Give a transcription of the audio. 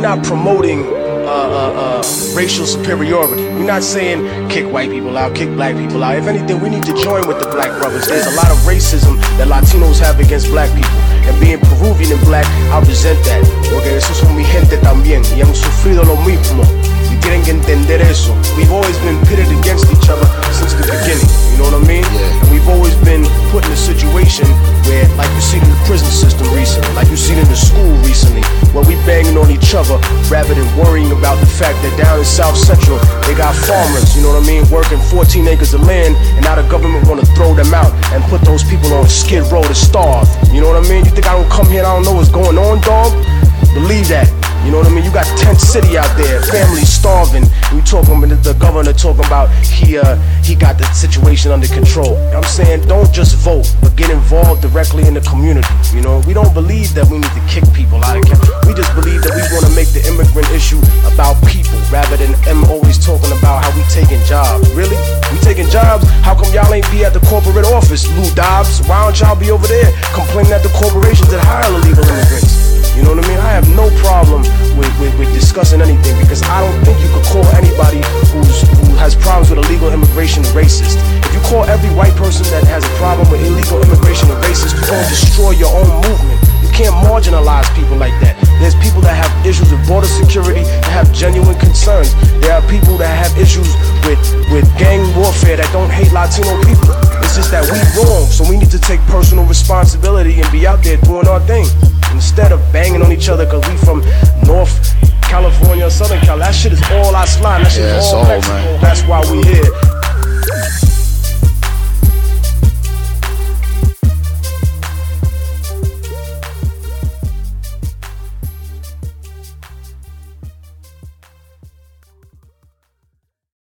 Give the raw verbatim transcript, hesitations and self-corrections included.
not promoting uh, uh, uh, racial superiority. We're not saying kick white people out, kick black people out. If anything, we need to join with the black brothers. There's a lot of racism that Latinos have against black people. And being Peruvian and black, I resent that. Porque eso son mi gente también. Y hemos sufrido lo mismo. Y tienen que entender eso. We've always been pitted against each other since the beginning. You know what I mean? Yeah. And we've always been put in a situation where, like you seen in the prison system recently, like you seen in the school recently, where we banging on each other rather than worrying about the fact that down in South Central, they got farmers, you know what I mean, working fourteen acres of land, and now the government want to throw them out and put those people on Skid Row to starve. You know what I mean? You think I don't come here and I don't know what's going on, dog? Believe that. You know what I mean? You got tent city out there, families starving. We talking about the governor talking about he uh, he got the situation under control. I'm saying don't just vote, but get involved directly in the community. You know, we don't believe that we need to kick people out of camp. We just believe that we want to make the immigrant issue about people rather than them always talking about how we taking jobs. Really? We taking jobs? How come y'all ain't be at the corporate office, Lou Dobbs? Why don't y'all be over there complaining at the corporations that hire illegal immigrants? You know what I mean? I have no problem with, with, with discussing anything because I don't think you could call anybody who's, who has problems with illegal immigration racist. If you call every white person that has a problem with illegal immigration a racist, you're going to destroy your own movement. You can't marginalize people like that. There's people that have issues with border security that have genuine concerns. There are people that have issues with, with gang warfare that don't hate Latino people. It's just that we wrong, so we need to take personal responsibility and be out there doing our thing. Instead of banging on each other because we from North California or Southern California. That shit is all our slime. That shit yeah, is all all, Mexico. man. That's why we here.